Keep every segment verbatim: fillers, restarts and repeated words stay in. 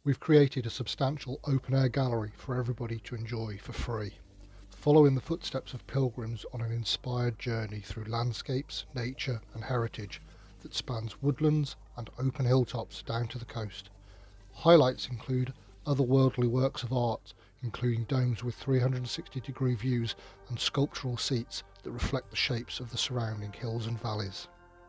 We've created a substantial open-air gallery for everybody to enjoy for free, following the footsteps of pilgrims on an inspired journey through landscapes, nature and heritage that spans woodlands and open hilltops down to the coast. Highlights include otherworldly works of art, including domes with three hundred sixty degree views and sculptural seats that reflect the shapes of the surrounding hills and valleys.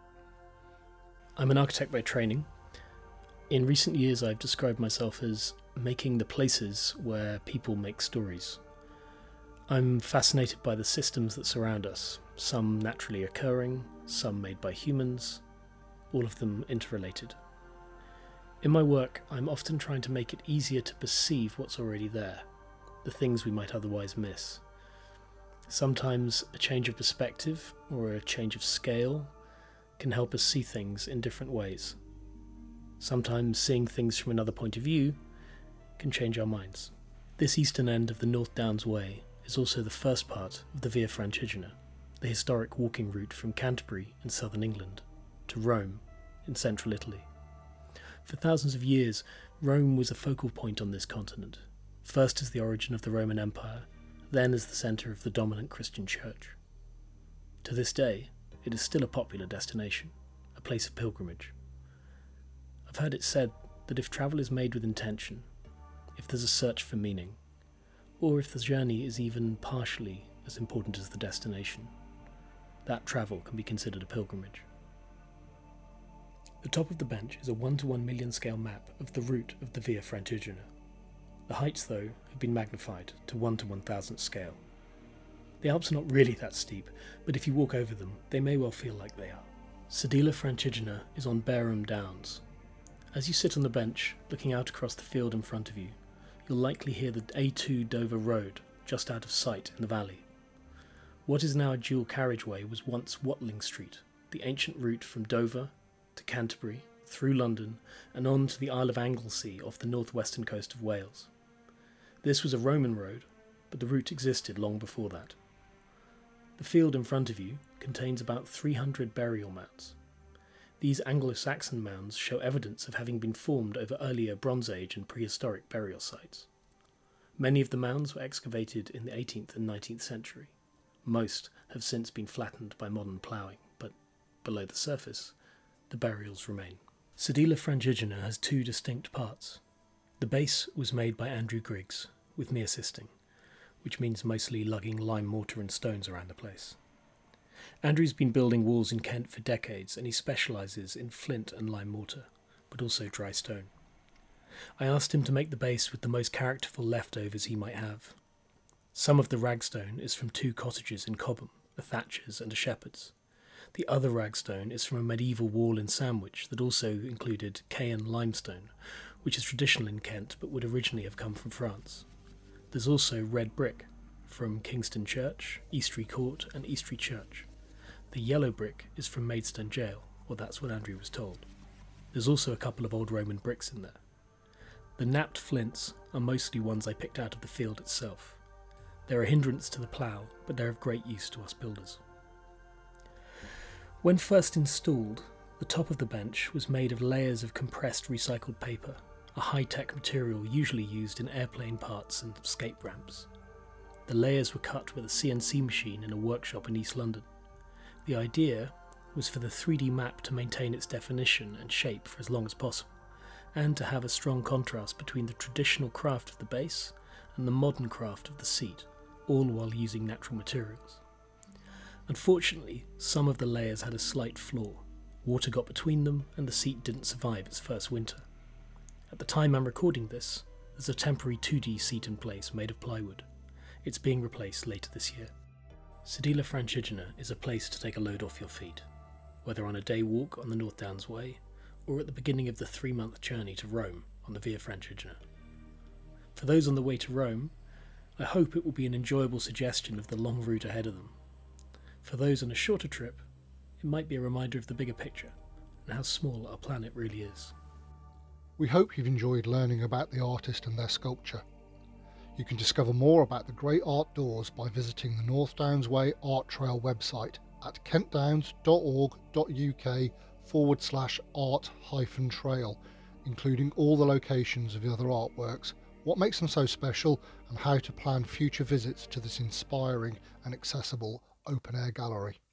I'm an architect by training. In recent years I've described myself as making the places where people make stories. I'm fascinated by the systems that surround us, some naturally occurring, some made by humans, all of them interrelated. In my work, I'm often trying to make it easier to perceive what's already there, the things we might otherwise miss. Sometimes a change of perspective or a change of scale can help us see things in different ways. Sometimes seeing things from another point of view can change our minds. This eastern end of the North Downs Way is also the first part of the Via Francigena, the historic walking route from Canterbury in southern England to Rome in central Italy. For thousands of years, Rome was a focal point on this continent, first as the origin of the Roman Empire, then as the centre of the dominant Christian Church. To this day, it is still a popular destination, a place of pilgrimage. I've heard it said that if travel is made with intention, if there's a search for meaning, or if the journey is even partially as important as the destination, that travel can be considered a pilgrimage. The top of the bench is a one to one million scale map of the route of the Via Francigena. The heights, though, have been magnified to one to one thousandth scale. The Alps are not really that steep, but if you walk over them, they may well feel like they are. Sedila Francigena is on Bareham Downs. As you sit on the bench, looking out across the field in front of you, you'll likely hear the A two Dover Road just out of sight in the valley. What is now a dual carriageway was once Watling Street, the ancient route from Dover to Canterbury, through London, and on to the Isle of Anglesey off the northwestern coast of Wales. This was a Roman road, but the route existed long before that. The field in front of you contains about three hundred burial mounds. These Anglo-Saxon mounds show evidence of having been formed over earlier Bronze Age and prehistoric burial sites. Many of the mounds were excavated in the eighteenth and nineteenth century. Most have since been flattened by modern ploughing, but below the surface, the burials remain. Sedila Francigena has two distinct parts. The base was made by Andrew Griggs, with me assisting, which means mostly lugging lime mortar and stones around the place. Andrew's been building walls in Kent for decades, and he specialises in flint and lime mortar, but also dry stone. I asked him to make the base with the most characterful leftovers he might have. Some of the ragstone is from two cottages in Cobham, a thatcher's and a shepherd's. The other ragstone is from a medieval wall in Sandwich that also included Caen limestone, which is traditional in Kent but would originally have come from France. There's also red brick from Kingston Church, Eastry Court and Eastry Church. The yellow brick is from Maidstone Jail, or that's what Andrew was told. There's also a couple of old Roman bricks in there. The knapped flints are mostly ones I picked out of the field itself. They're a hindrance to the plough, but they're of great use to us builders. When first installed, the top of the bench was made of layers of compressed recycled paper, a high-tech material usually used in airplane parts and escape ramps. The layers were cut with a C N C machine in a workshop in East London. The idea was for the three D map to maintain its definition and shape for as long as possible, and to have a strong contrast between the traditional craft of the base and the modern craft of the seat, all while using natural materials. Unfortunately, some of the layers had a slight flaw. Water got between them and the seat didn't survive its first winter. At the time I'm recording this, there's a temporary two D seat in place made of plywood. It's being replaced later this year. Sedila Francigena is a place to take a load off your feet, whether on a day walk on the North Downs Way or at the beginning of the three-month journey to Rome on the Via Francigena. For those on the way to Rome, I hope it will be an enjoyable suggestion of the long route ahead of them. For those on a shorter trip, it might be a reminder of the bigger picture and how small our planet really is. We hope you've enjoyed learning about the artist and their sculpture. You can discover more about the great art doors by visiting the North Downs Way Art Trail website at kentdowns.org.uk forward slash art hyphen trail including all the locations of the other artworks, what makes them so special, and how to plan future visits to this inspiring and accessible open-air gallery.